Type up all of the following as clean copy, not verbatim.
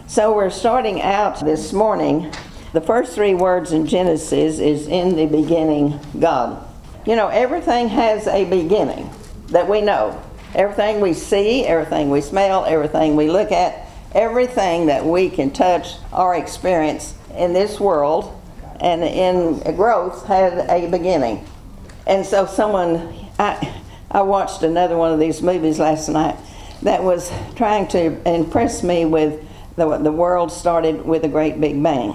So we're starting out this morning. The first three words in Genesis is in the beginning, God. You know, everything has a beginning that we know. Everything we see, everything we smell, everything we look at, everything that we can touch or experience in this world and in growth has a beginning. And so I watched another one of these movies last night that was trying to impress me with the world started with a great big bang.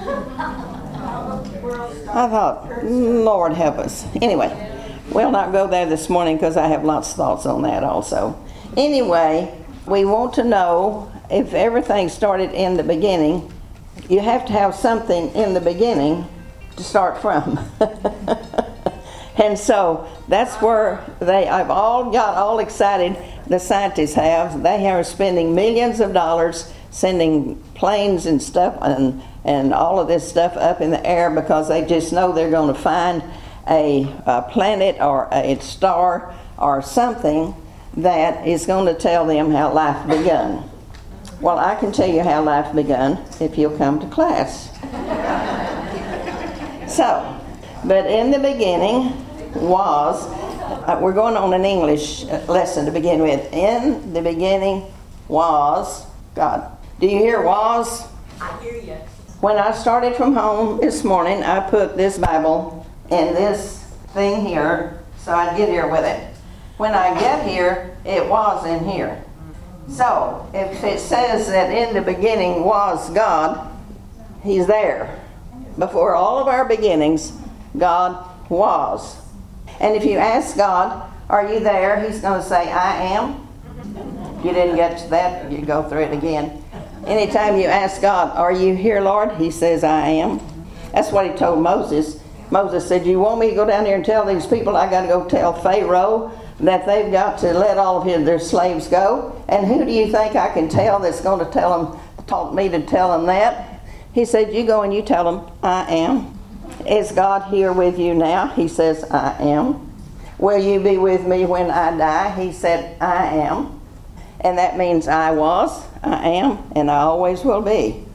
I thought, Lord help us. Anyway, we'll not go there this morning because I have lots of thoughts on that also. Anyway, we want to know if everything started in the beginning, you have to have something in the beginning to start from. And so that's where I've all got all excited, the scientists have. They are spending millions of dollars sending planes and stuff and all of this stuff up in the air because they just know they're going to find a planet or a star or something that is going to tell them how life begun. Well, I can tell you how life begun if you'll come to class. So, but in the beginning was, we're going on an English lesson to begin with. In the beginning was God. Do you hear was? I hear you. When I started from home this morning, I put this Bible in this thing here so I'd get here with it. When I get here, it was in here. So, if it says that in the beginning was God, He's there. Before all of our beginnings, God was. And if you ask God, are you there? He's going to say, I am. If you didn't get to that, you go through it again. Anytime you ask God, are you here, Lord? He says, I am. That's what He told Moses. Moses said, you want me to go down there and tell these people I got to go tell Pharaoh that they've got to let all of their slaves go? And who do you think I can tell that's going to taught me to tell them that? He said, you go and you tell them, I am. Is God here with you now? He says, I am. Will you be with me when I die? He said, I am. And that means I was, I am, and I always will be.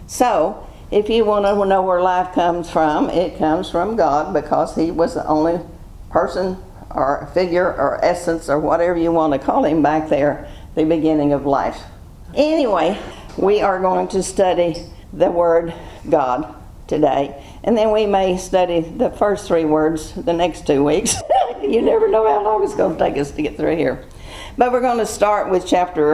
So, if you want to know where life comes from, it comes from God because He was the only person or figure or essence or whatever you want to call Him back there, the beginning of life. Anyway, we are going to study the word God today. And then we may study the first three words the next 2 weeks. You never know how long it's going to take us to get through here. But we're going to start with chapter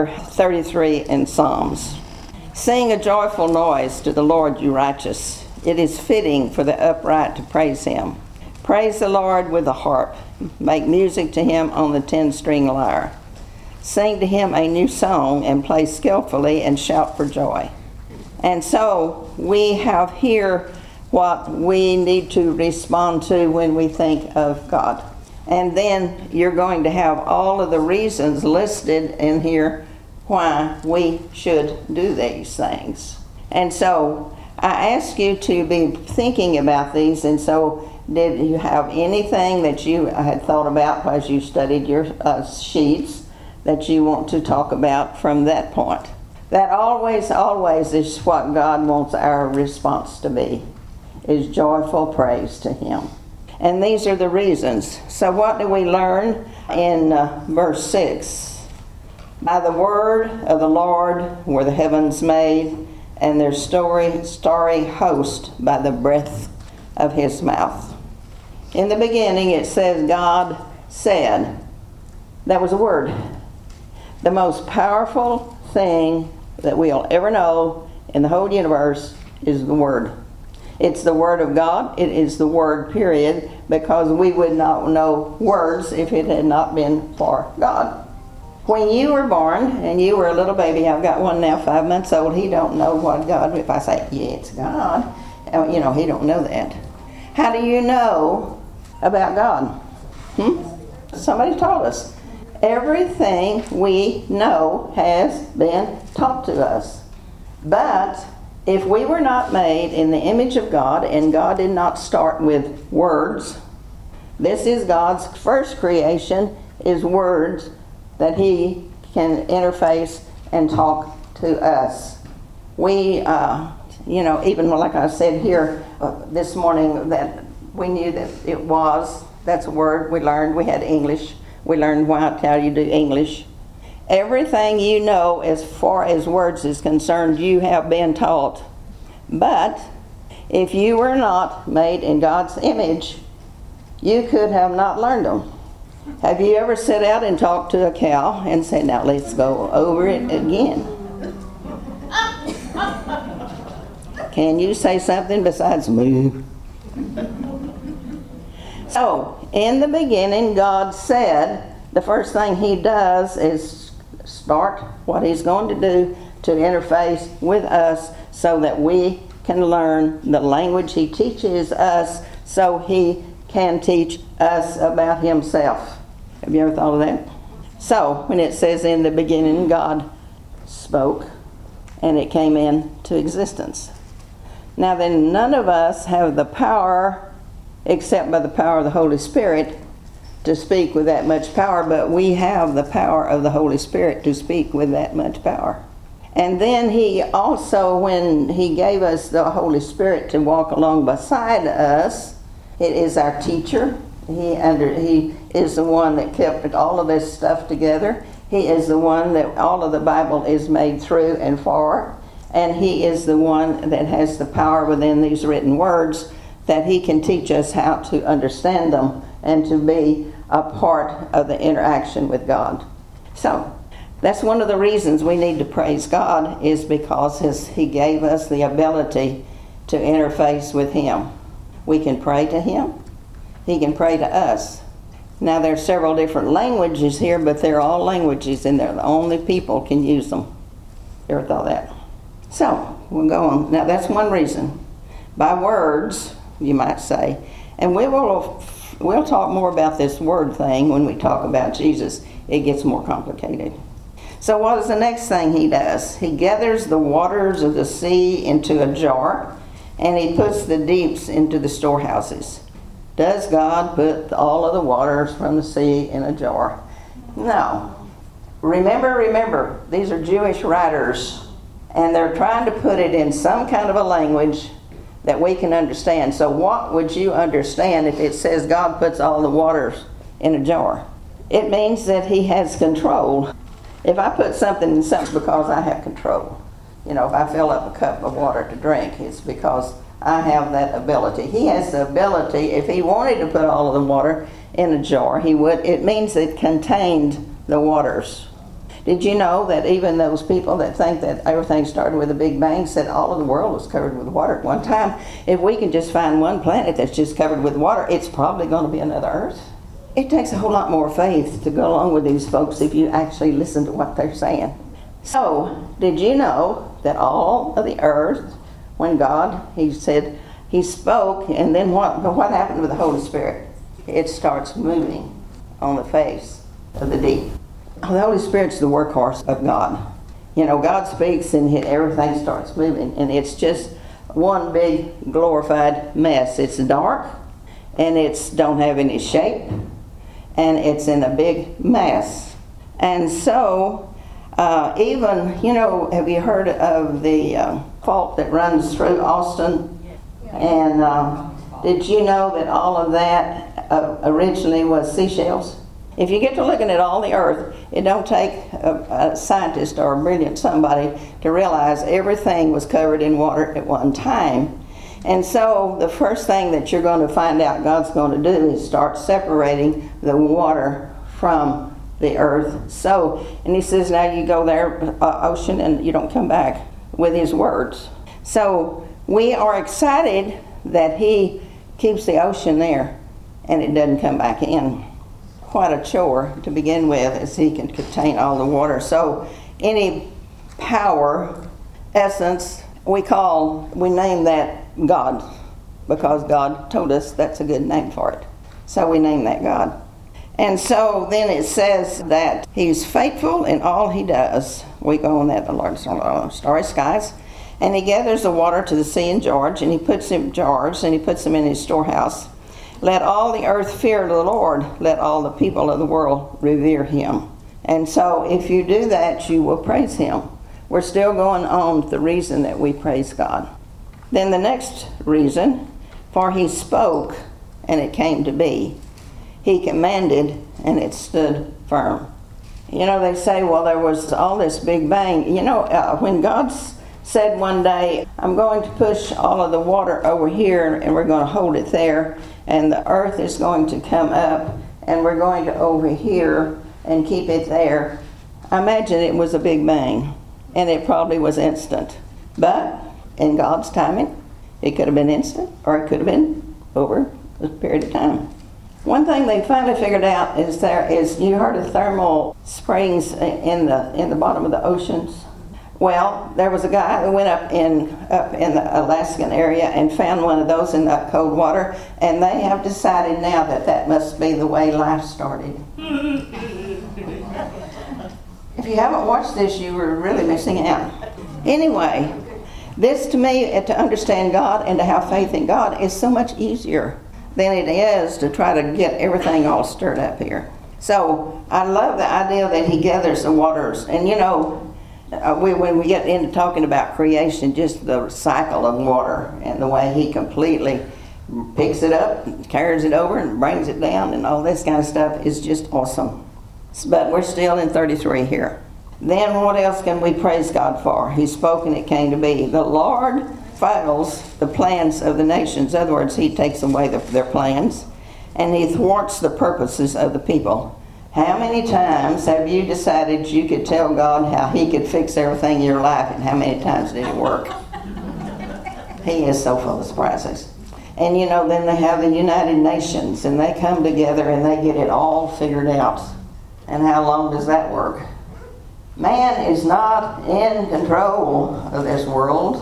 33 in Psalms. Sing a joyful noise to the Lord, you righteous. It is fitting for the upright to praise Him. Praise the Lord with the harp. Make music to Him on the 10-string lyre. Sing to Him a new song and play skillfully and shout for joy. And so we have here what we need to respond to when we think of God. And then you're going to have all of the reasons listed in here why we should do these things. And so I ask you to be thinking about these. And so did you have anything that you had thought about as you studied your sheets that you want to talk about from that point? That always is what God wants our response to be, is joyful praise to Him. And these are the reasons. So what do we learn in verse 6? By the word of the Lord were the heavens made, and their starry host by the breath of His mouth. In the beginning it says God said. That was a word. The most powerful thing that we'll ever know in the whole universe is the Word. It's the Word of God. It is the Word, period, because we would not know words if it had not been for God. When you were born and you were a little baby, I've got one now 5 months old, he don't know what God, if I say, yeah, it's God, he don't know that. How do you know about God? Somebody told us. Everything we know has been taught to us. But if we were not made in the image of God, and God did not start with words, this is God's first creation, is words that He can interface and talk to us. We, even like I said here this morning, that we knew that it was, that's a word we learned. We had English. We learned how you do English. Everything you know as far as words is concerned, you have been taught. But if you were not made in God's image, you could have not learned them. Have you ever sat out and talked to a cow and said, now let's go over it again? Can you say something besides moo? So, in the beginning, God said the first thing He does is start what He's going to do to interface with us so that we can learn the language He teaches us so He can teach us about Himself. Have you ever thought of that? So, when it says in the beginning, God spoke and it came into existence. Now then, none of us have the power, except by the power of the Holy Spirit, to speak with that much power, but we have the power of the Holy Spirit to speak with that much power. And then He also, when He gave us the Holy Spirit to walk along beside us, it is our teacher. He is the one that kept all of this stuff together. He is the one that all of the Bible is made through and for. And He is the one that has the power within these written words that He can teach us how to understand them and to be a part of the interaction with God. So, that's one of the reasons we need to praise God, is because He gave us the ability to interface with Him. We can pray to Him. He can pray to us. Now, there are several different languages here, but they're all languages, and they're the only people can use them. You ever thought that? So, we'll go on. Now, that's one reason. By words, you might say. And we'll talk more about this word thing when we talk about Jesus. It gets more complicated. So what is the next thing He does? He gathers the waters of the sea into a jar, and He puts the deeps into the storehouses. Does God put all of the waters from the sea in a jar? No. Remember, these are Jewish writers, and they're trying to put it in some kind of a language that we can understand. So what would you understand if it says God puts all the waters in a jar? It means that He has control. If I put something in something, because I have control. If I fill up a cup of water to drink, it's because I have that ability. He has the ability, if He wanted to put all of the water in a jar, He would. It means it contained the waters. Did you know that even those people that think that everything started with a Big Bang said all of the world was covered with water at one time? If we can just find one planet that's just covered with water, it's probably going to be another Earth. It takes a whole lot more faith to go along with these folks if you actually listen to what they're saying. So, did you know that all of the earth, when God, He said, He spoke, and then what happened with the Holy Spirit? It starts moving on the face of the deep. The Holy Spirit's the workhorse of God. God speaks and everything starts moving, and it's just one big glorified mess. It's dark, and it's don't have any shape, and it's in a big mess. And so, even, have you heard of the fault that runs through Austin? And did you know that all of that originally was seashells? If you get to looking at all the earth, it don't take a scientist or a brilliant somebody to realize everything was covered in water at one time. And so the first thing that you're going to find out God's going to do is start separating the water from the earth. So, and He says, now you go there, ocean, and you don't come back with His words. So we are excited that He keeps the ocean there and it doesn't come back in. Quite a chore to begin with, as He can contain all the water. So any power, essence, we name that God, because God told us that's a good name for it. So we name that God. And so then it says that He's faithful in all He does. We go on that, the Lord starry skies. And He gathers the water to the sea in jars, and He puts them in jars, and He puts them in His storehouse. Let all the earth fear the Lord. Let all the people of the world revere Him. And so if you do that, you will praise Him. We're still going on with the reason that we praise God. Then the next reason, for he spoke, and it came to be. He commanded, and it stood firm. You know, they say, well, there was all this big bang. You know, when God said one day, I'm going to push all of the water over here, and we're going to hold it there, and the earth is going to come up, and we're going to over here and keep it there. I imagine it was a big bang, and it probably was instant. But in God's timing, it could have been instant, or it could have been over a period of time. One thing they finally figured out is you heard of thermal springs in the bottom of the oceans. Well, there was a guy who went up in the Alaskan area and found one of those in that cold water, and they have decided now that must be the way life started. If you haven't watched this, you were really missing out. Anyway, this to me, to understand God and to have faith in God, is so much easier than it is to try to get everything all stirred up here. So I love the idea that he gathers the waters. And you know, when we get into talking about creation, just the cycle of water and the way he completely picks it up, carries it over, and brings it down, and all this kind of stuff is just awesome. But we're still in 33 here. Then what else can we praise God for? He spoke and it came to be. The Lord fails the plans of the nations. In other words, he takes away their plans, and he thwarts the purposes of the people. How many times have you decided you could tell God how he could fix everything in your life, and how many times did it work? He is so full of surprises. And you know, then they have the United Nations, and they come together and they get it all figured out. And how long does that work? Man is not in control of this world.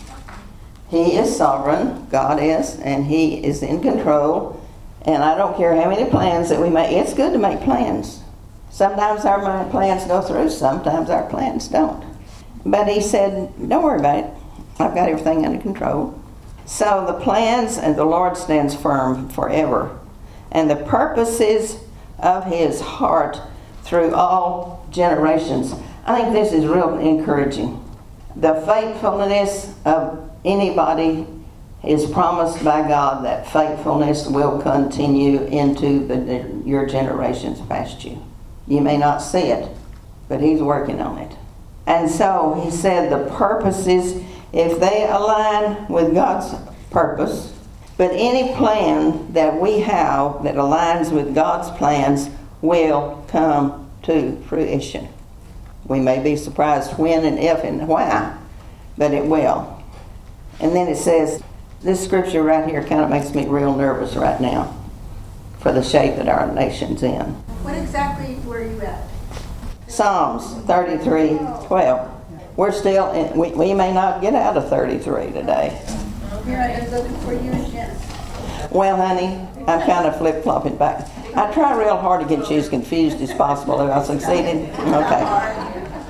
He is sovereign, God is, and he is in control. And I don't care how many plans that we make. It's good to make plans. Sometimes our plans go through, sometimes our plans don't. But he said, don't worry about it. I've got everything under control. So the plans, and the Lord stands firm forever. And the purposes of his heart through all generations. I think this is real encouraging. The faithfulness of anybody is promised by God, that faithfulness will continue into your generations past you. You may not see it, but he's working on it. And so he said the purposes, if they align with God's purpose, but any plan that we have that aligns with God's plans will come to fruition. We may be surprised when and if and why, but it will. And then it says, this scripture right here kind of makes me real nervous right now for the shape that our nation's in. What exactly were you at? Psalms 33:12. We're still in, we may not get out of 33 today. Here I am looking for you again. Well, honey, I'm kind of flip-flopping back. I try real hard to get you as confused as possible. Have I succeeded? Okay.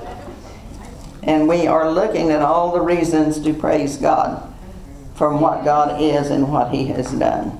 And we are looking at all the reasons to praise God from what God is and what he has done.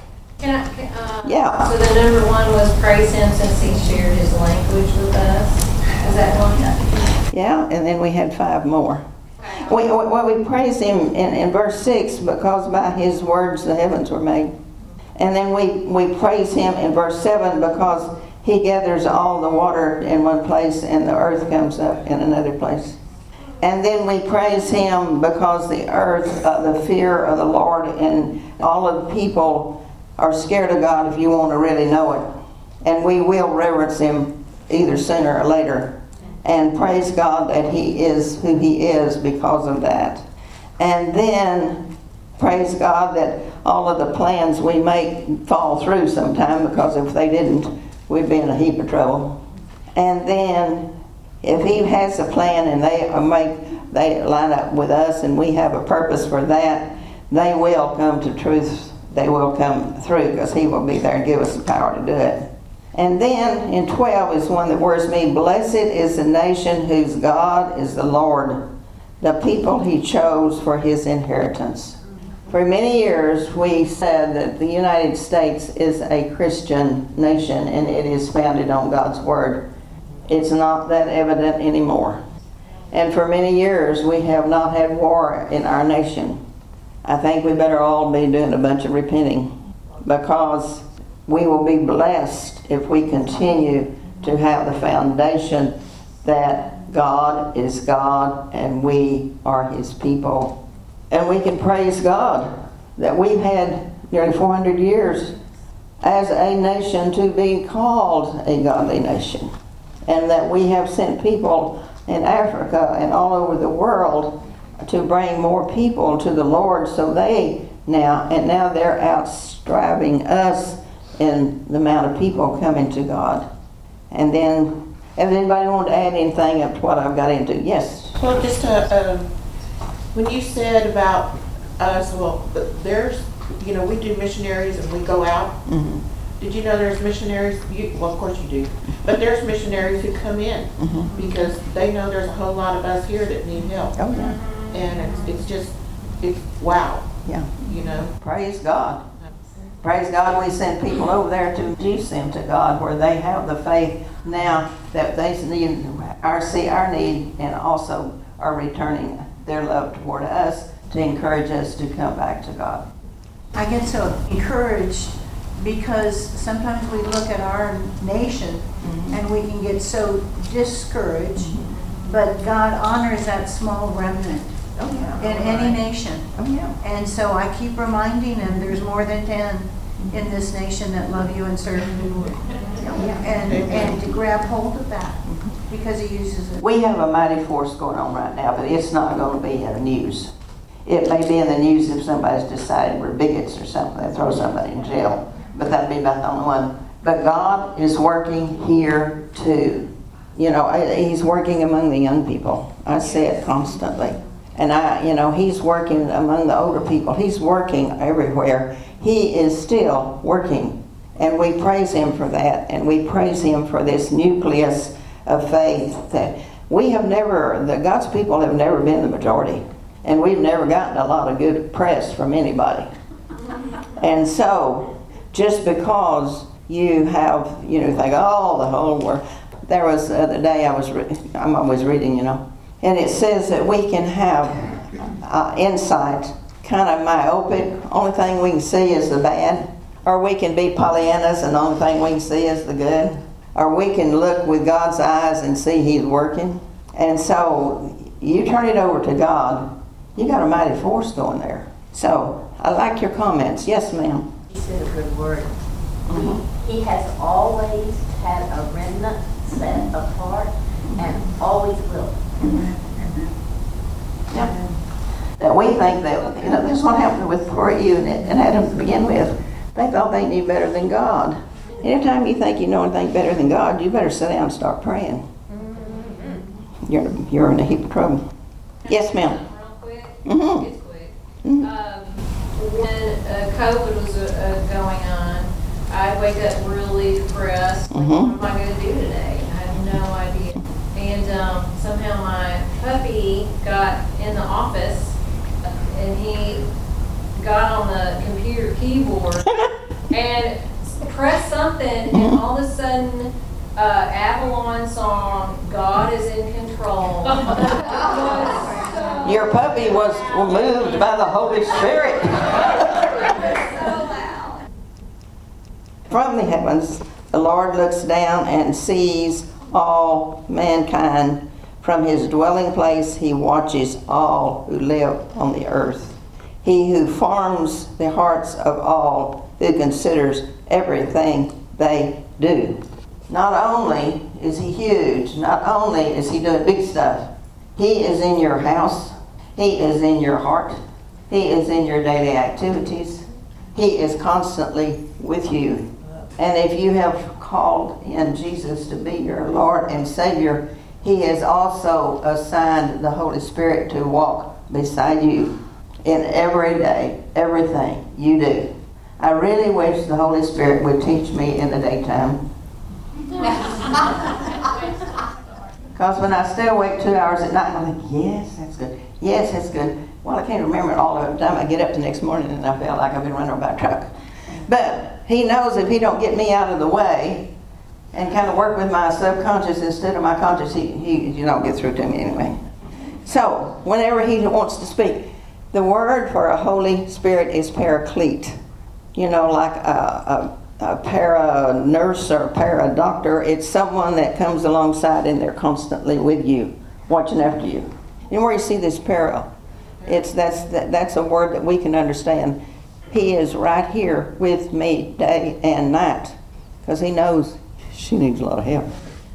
Yeah. So the number one was praise him since he shared his language with us. Is that one? Yeah, and then we had 5 more. We praise him in verse 6 because by his words the heavens were made. And then we praise him in verse 7 because he gathers all the water in one place and the earth comes up in another place. And then we praise him because the earth, the fear of the Lord, and all of the people are scared of God, if you want to really know it. And we will reverence him either sooner or later. And praise God that he is who he is because of that. And then praise God that all of the plans we make fall through sometime, because if they didn't, we'd be in a heap of trouble. And then if he has a plan and they line up with us and we have a purpose for that, they will come to truth. They will come through because he will be there and give us the power to do it. And then in 12 is one that worries me. Blessed is the nation whose God is the Lord, the people he chose for his inheritance. For many years we said that the United States is a Christian nation and it is founded on God's word. It's not that evident anymore. And for many years, we have not had war in our nation. I think we better all be doing a bunch of repenting, because we will be blessed if we continue to have the foundation that God is God and we are His people. And we can praise God that we've had nearly 400 years as a nation to be called a godly nation, and that we have sent people in Africa and all over the world to bring more people to the Lord, so now they're outstriving us in the amount of people coming to God. And then, if anybody want to add anything up to what I've got into? Yes. Well, just when you said about us, well, there's, we do missionaries and we go out. Mm-hmm. Did you know there's missionaries? Well, of course you do. But there's missionaries who come in because they know there's a whole lot of us here that need help. Oh, yeah. And it's wow. Yeah. Praise God. Praise Praise God, we send people over there to introduce them to God, where they have the faith now that they see our need, and also are returning their love toward us to encourage us to come back to God. I get so encouraged because sometimes we look at our nation and we can get so discouraged, but God honors that small remnant in any nation. Oh, yeah. And so I keep reminding them there's more than 10 in this nation that love you and serve you. And to grab hold of that, because He uses it. We have a mighty force going on right now, but it's not going to be in the news. It may be in the news if somebody's decided we're bigots or something. They throw somebody in jail, but that'd be about the only one. But God is working here too. He's working among the young people. I see it constantly. And He's working among the older people. He's working everywhere. He is still working. And we praise Him for that. And we praise Him for this nucleus of faith that God's people have never been the majority. And we've never gotten a lot of good press from anybody. And so, just because you have, think, oh, the whole world. There was the other day I'm always reading, and it says that we can have insight, kind of myopic. Only thing we can see is the bad. Or we can be Pollyannas and the only thing we can see is the good. Or we can look with God's eyes and see He's working. And so you turn it over to God, you got a mighty force going there. So I like your comments. Yes, ma'am. He said a good word. He has always had a remnant set apart and always will. Yeah. That we think that, this is what happened with poor Eve and Adam to begin with. They thought they knew better than God. Anytime you think you know anything better than God, you better sit down and start praying. You're in a heap of trouble. Yes, ma'am. Real quick. Mhm. It's quick. Mhm. When COVID was going on, I wake up really depressed. Like, Mhm. what am I going to do today? I have no idea. And somehow my puppy got in the office, and he got on the computer keyboard and pressed something, and all of a sudden, Avalon song, God is in control. Your puppy was moved by the Holy Spirit. From the heavens, the Lord looks down and sees all mankind. From His dwelling place, He watches all who live on the earth. He who forms the hearts of all, who considers everything they do. Not only is He huge, not only is He doing big stuff, He is in your house, He is in your heart, He is in your daily activities, He is constantly with you. And if you have called in Jesus to be your Lord and Savior, He has also assigned the Holy Spirit to walk beside you in every day, everything you do. I really wish the Holy Spirit would teach me in the daytime. Because when I stay awake 2 hours at night, I think, yes, that's good. Yes, that's good. Well, I can't remember it all the time. I get up the next morning and I feel like I've been run over by a truck. But He knows if He don't get me out of the way and kind of work with my subconscious instead of my conscious, he don't get through to me anyway. So, whenever he wants to speak, the word for a Holy Spirit is paraclete. You know, like a para-nurse or para-doctor. It's someone that comes alongside and they're constantly with you, watching after you. And where you see this para, that's a word that we can understand. He is right here with me day and night because he knows she needs a lot of help.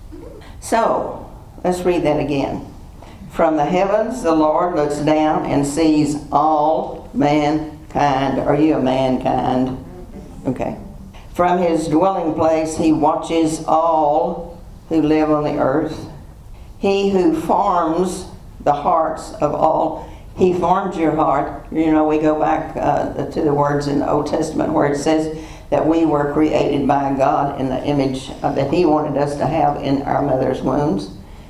So, let's read that again. From the heavens, the Lord looks down and sees all mankind. Are you a mankind? Okay. From his dwelling place, he watches all who live on the earth. He who forms the hearts of all. He formed your heart. You know, we go back to the words in the Old Testament where it says that we were created by God in the image that he wanted us to have in our mother's wombs.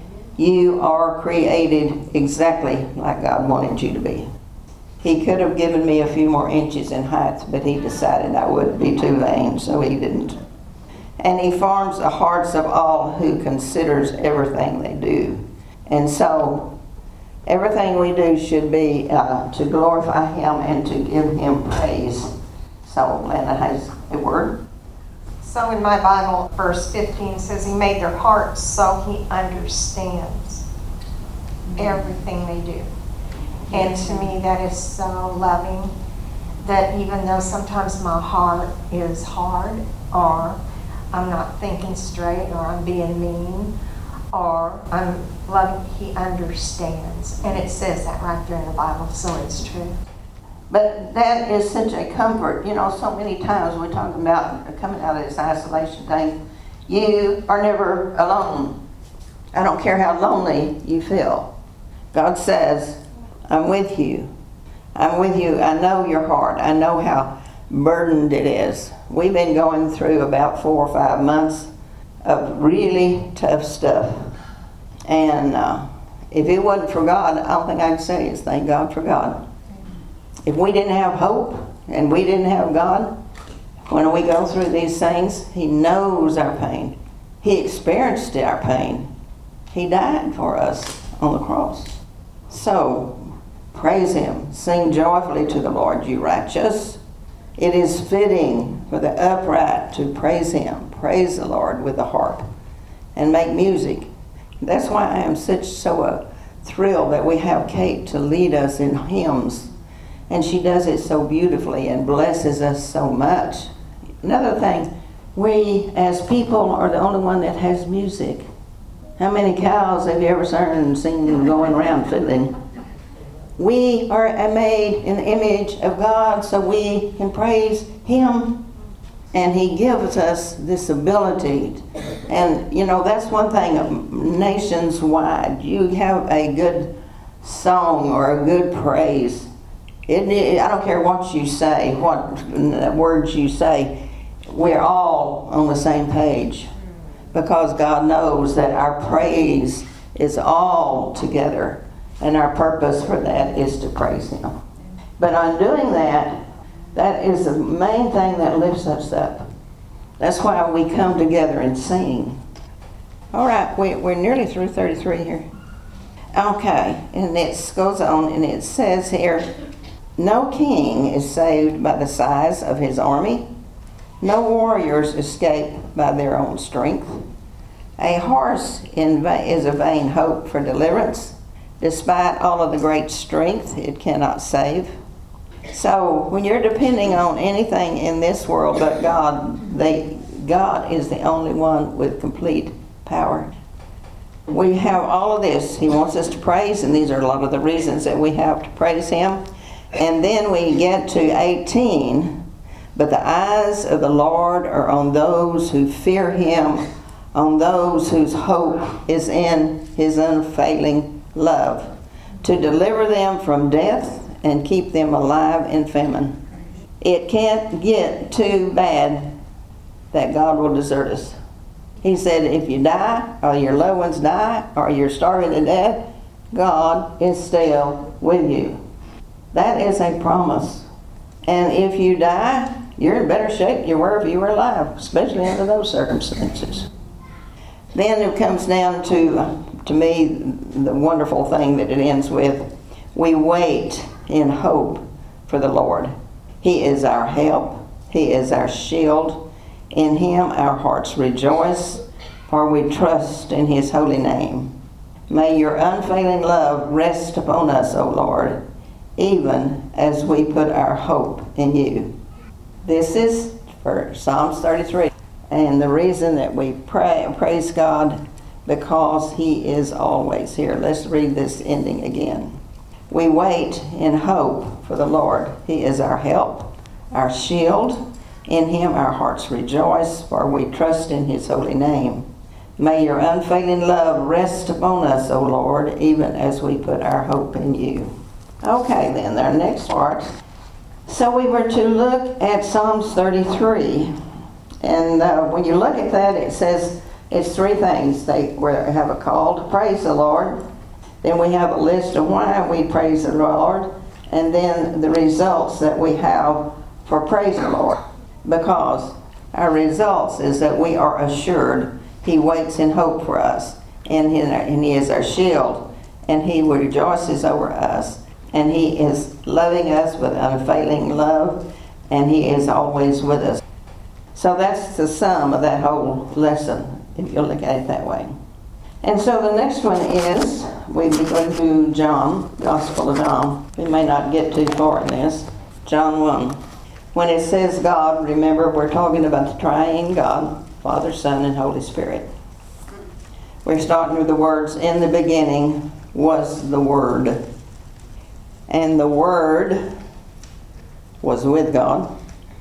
You are created exactly like God wanted you to be. He could have given me a few more inches in height, but he decided I would be too vain, so he didn't. And he forms the hearts of all who considers everything they do. And so, everything we do should be to glorify him and to give him praise. So, Lana has a word. So in my Bible, verse 15 says he made their hearts so he understands everything they do. And to me that is so loving that even though sometimes my heart is hard or I'm not thinking straight or I'm being mean or I'm loving, he understands. And it says that right there in the Bible, so it's true. But that is such a comfort. You know, so many times we're talking about coming out of this isolation thing. You are never alone. I don't care how lonely you feel. God says, I'm with you. I'm with you. I know your heart. I know how burdened it is. We've been going through about 4 or 5 months of really tough stuff. And if it wasn't for God, I don't think I could say is thank God for God. If we didn't have hope and we didn't have God, when we go through these things, he knows our pain. He experienced our pain. He died for us on the cross. So, praise him. Sing joyfully to the Lord, you righteous. It is fitting for the upright to praise him. Praise the Lord with the harp and make music. That's why I am so thrilled that we have Kate to lead us in hymns. And she does it so beautifully and blesses us so much. Another thing, we as people are the only one that has music. How many cows have you ever seen them going around fiddling? We are made in the image of God so we can praise him. And he gives us this ability. And you know, that's one thing nations wide. You have a good song or a good praise. I don't care what you say, what words you say, we're all on the same page because God knows that our praise is all together and our purpose for that is to praise him. But on doing that, that is the main thing that lifts us up. That's why we come together and sing. All right, we're nearly through 33 here. Okay, and it goes on and it says here, no king is saved by the size of his army. No warriors escape by their own strength. A horse is a vain hope for deliverance. Despite all of the great strength, it cannot save. So when you're depending on anything in this world but God, God is the only one with complete power. We have all of this. He wants us to praise, and these are a lot of the reasons that we have to praise him. And then we get to 18. But the eyes of the Lord are on those who fear him, on those whose hope is in his unfailing love, to deliver them from death and keep them alive in famine. It can't get too bad that God will desert us. He said if you die, or your loved ones die, or you're starving to death, God is still with you. That is a promise. And if you die, you're in better shape than you were if you were alive, especially under those circumstances. Then it comes down to to me, the wonderful thing that it ends with, we wait in hope for the Lord. He is our help. He is our shield. In him our hearts rejoice, for we trust in his holy name. May your unfailing love rest upon us, O Lord, even as we put our hope in you. This is for Psalms 33. And the reason that we praise God, because he is always here. Let's read this ending again. We wait in hope for the Lord. He is our help, our shield. In him our hearts rejoice, for we trust in his holy name. May your unfailing love rest upon us, O Lord, even as we put our hope in you. Okay, then, our next part. So we were to look at Psalms 33. And when you look at that, it says it's three things. They have a call to praise the Lord. Then we have a list of why we praise the Lord. And then the results that we have for praising the Lord. Because our results is that we are assured he waits in hope for us. And he is our shield. And he rejoices over us. And he is loving us with unfailing love. And he is always with us. So that's the sum of that whole lesson, if you look at it that way. And so the next one is, we'll be going through John, Gospel of John. We may not get too far in this. John 1. When it says God, remember we're talking about the triune God, Father, Son, and Holy Spirit. We're starting with the words, in the beginning was the Word. And the Word was with God.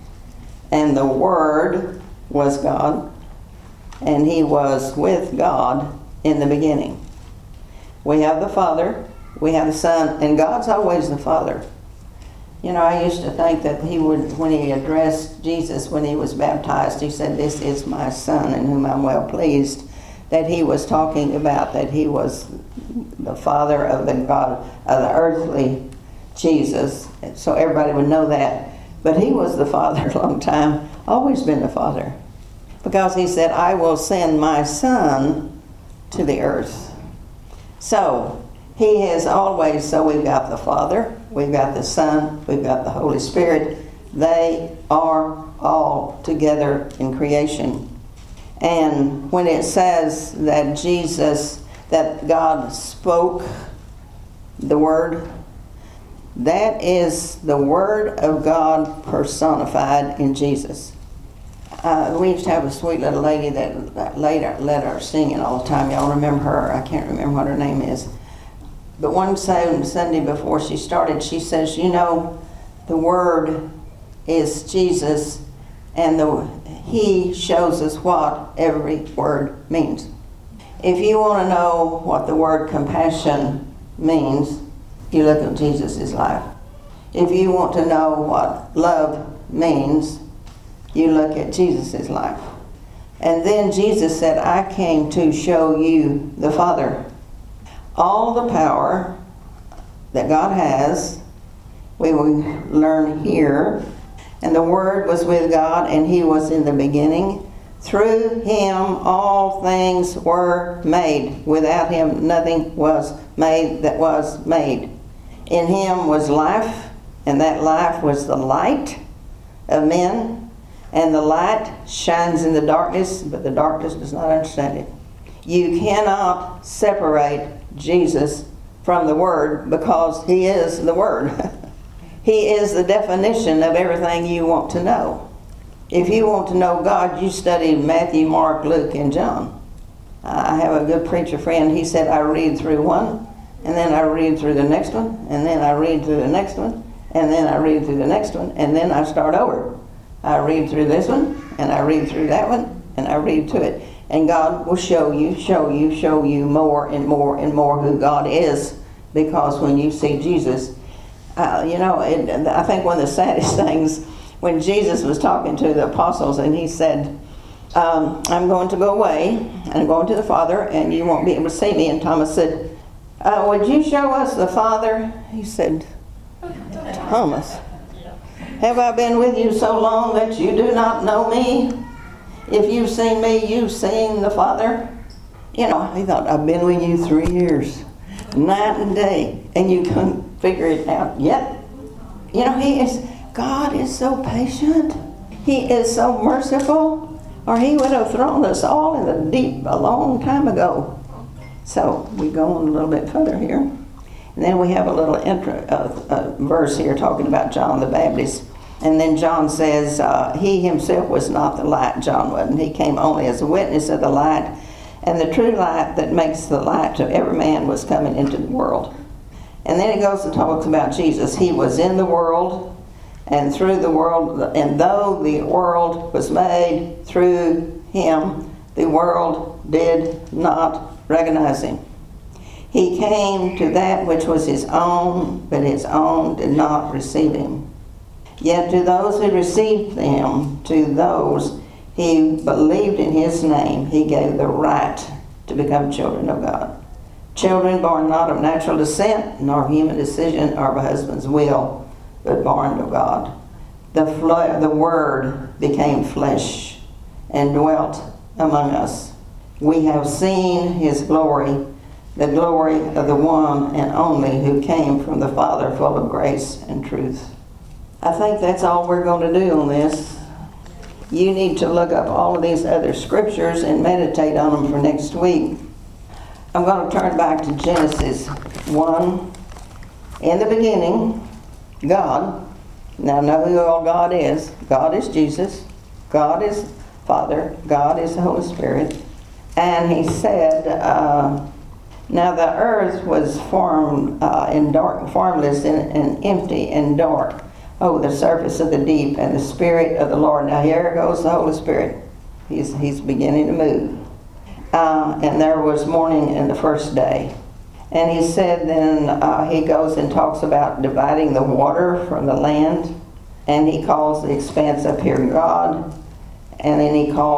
And the Word was God. And he was with God in the beginning. We have the Father, we have the Son, and God's always the Father. You know, I used to think that he would, when he addressed Jesus when he was baptized, he said, "This is my Son in whom I'm well pleased," that he was talking about that he was the Father of the God, of the earthly Jesus. So everybody would know that. But he was the Father a long time, always been the Father. Because he said, "I will send my Son to the earth." So he has always, so we've got the Father, we've got the Son, we've got the Holy Spirit. They are all together in creation. And when it says that Jesus, that God spoke the Word, that is the Word of God personified in Jesus. We used to have a sweet little lady that led our singing all the time. Y'all remember her? I can't remember what her name is. But one Sunday before she started, she says, you know, the Word is Jesus, and he shows us what every word means. If you want to know what the word compassion means, you look at Jesus' life. If you want to know what love means, you look at Jesus' life. And then Jesus said, "I came to show you the Father." All the power that God has, we will learn here. And the Word was with God, and he was in the beginning. Through him all things were made. Without him nothing was made that was made. In him was life, and that life was the light of men. And the light shines in the darkness, but the darkness does not understand it. You cannot separate Jesus from the Word, because he is the Word. He is the definition of everything you want to know. If you want to know God, you study Matthew, Mark, Luke, and John. I have a good preacher friend. He said, I read through one, and then I read through the next one, and then I read through the next one, and then I read through the next one, and then I start over. I read through this one, and I read through that one, and I read through it. And God will show you more and more and more who God is, because when you see Jesus, I think one of the saddest things, when Jesus was talking to the apostles and he said, I'm going to go away, and I'm going to the Father, and you won't be able to see me. And Thomas said, would you show us the Father? He said, Thomas, have I been with you so long that you do not know me? If you've seen me, you've seen the Father. You know, he thought, I've been with you 3 years, night and day, and you couldn't figure it out yet. You know, God is so patient. He is so merciful, or he would have thrown us all in the deep a long time ago. So we go on a little bit further here. And then we have a little verse here talking about John the Baptist. And then John says, he himself was not the light, John wasn't. He came only as a witness of the light. And the true light that makes the light to every man was coming into the world. And then he goes and talks about Jesus. He was in the world, and through the world, and though the world was made through him, the world did not recognize him. He came to that which was his own, but his own did not receive him. Yet to those who received him, to those who believed in his name, he gave the right to become children of God. Children born not of natural descent, nor human decision, or of a husband's will, but born of God. The Word became flesh and dwelt among us. We have seen his glory, the glory of the one and only who came from the Father, full of grace and truth. I think that's all we're going to do on this. You need to look up all of these other scriptures and meditate on them for next week. I'm going to turn back to Genesis 1. In the beginning, God. Now know who all God is. God is Jesus. God is Father. God is the Holy Spirit. And he said, now the earth was formed in dark, formless and empty and dark. Oh, the surface of the deep, and the Spirit of the Lord. Now here goes the Holy Spirit. He's beginning to move. And there was morning in the first day. And he said then, he goes and talks about dividing the water from the land. And he calls the expanse up here God. And then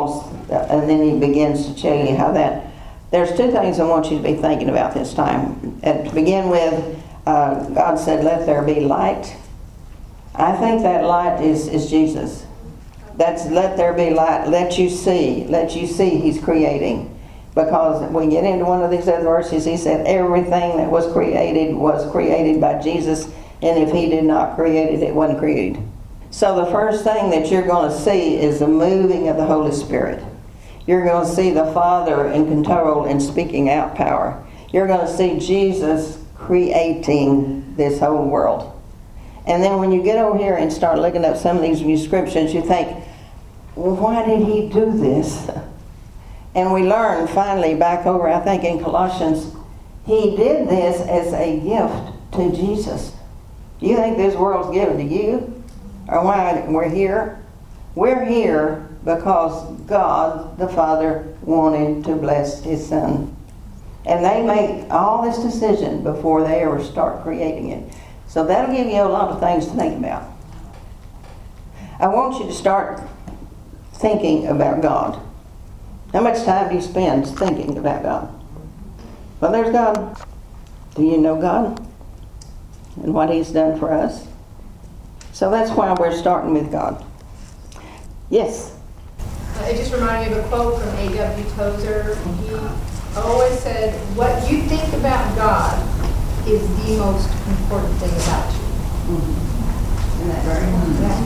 he begins to tell you how that, there's two things I want you to be thinking about this time. And to begin with, God said, let there be light. I think that light is Jesus. That's let there be light. Let you see he's creating. Because we get into one of these other verses, he said everything that was created by Jesus, and if he did not create it, it wasn't created. So the first thing that you're going to see is the moving of the Holy Spirit. You're going to see the Father in control and speaking out power. You're going to see Jesus creating this whole world. And then when you get over here and start looking up some of these descriptions, you think, well, why did he do this? And we learn finally back over, I think in Colossians, he did this as a gift to Jesus. Do you think this world's given to you? Or why we're here? We're here because God, the Father, wanted to bless his Son. And they make all this decision before they ever start creating it. So that'll give you a lot of things to think about. I want you to start thinking about God. How much time do you spend thinking about God? Well, there's God. Do you know God? And what he's done for us? So that's why we're starting with God. Yes? It just reminded me of a quote from A.W. Tozer. He always said, what you think about God is the most important thing about you. Isn't that very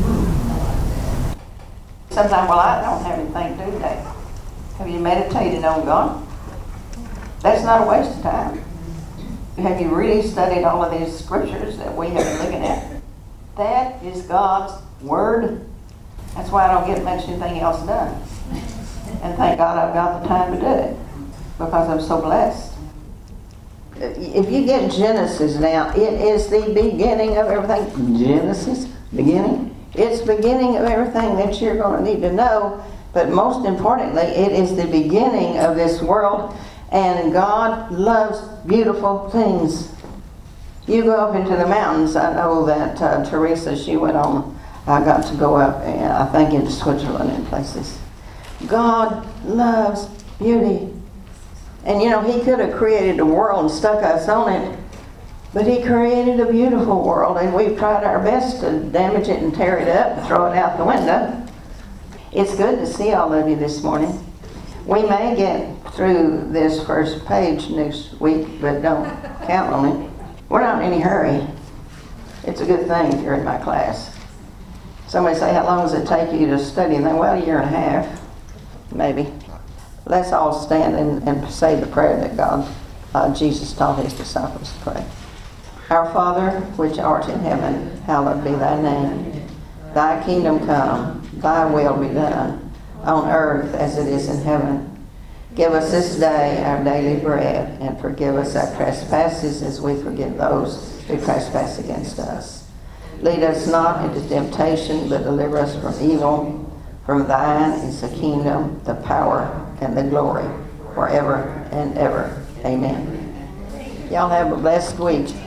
Sometimes, well, I don't have anything to do today. Have you meditated on God? That's not a waste of time. Have you really studied all of these scriptures that we have been looking at? That is God's Word. That's why I don't get much anything else done. And thank God I've got the time to do it, because I'm so blessed. If you get Genesis now, it is the beginning of everything. Genesis, beginning. It's the beginning of everything that you're going to need to know. But most importantly, it is the beginning of this world. And God loves beautiful things. You go up into the mountains. I know that Teresa, she went on, I got to go up, and I think in Switzerland and places. God loves beauty. And you know, he could have created a world and stuck us on it, but he created a beautiful world, and we've tried our best to damage it and tear it up and throw it out the window. It's good to see all of you this morning. We may get through this first page next week, but don't count on it. We're not in any hurry. It's a good thing if you're in my class. Somebody say, how long does it take you to study? And then, well, a year and a half, maybe. Let's all stand and say the prayer that Jesus taught his disciples to pray. Our Father, which art in heaven, hallowed be thy name. Thy kingdom come, thy will be done, on earth as it is in heaven. Give us this day our daily bread, and forgive us our trespasses as we forgive those who trespass against us. Lead us not into temptation, but deliver us from evil. From thine is the kingdom, the power, and the glory, forever and ever. Amen. Y'all have a blessed week.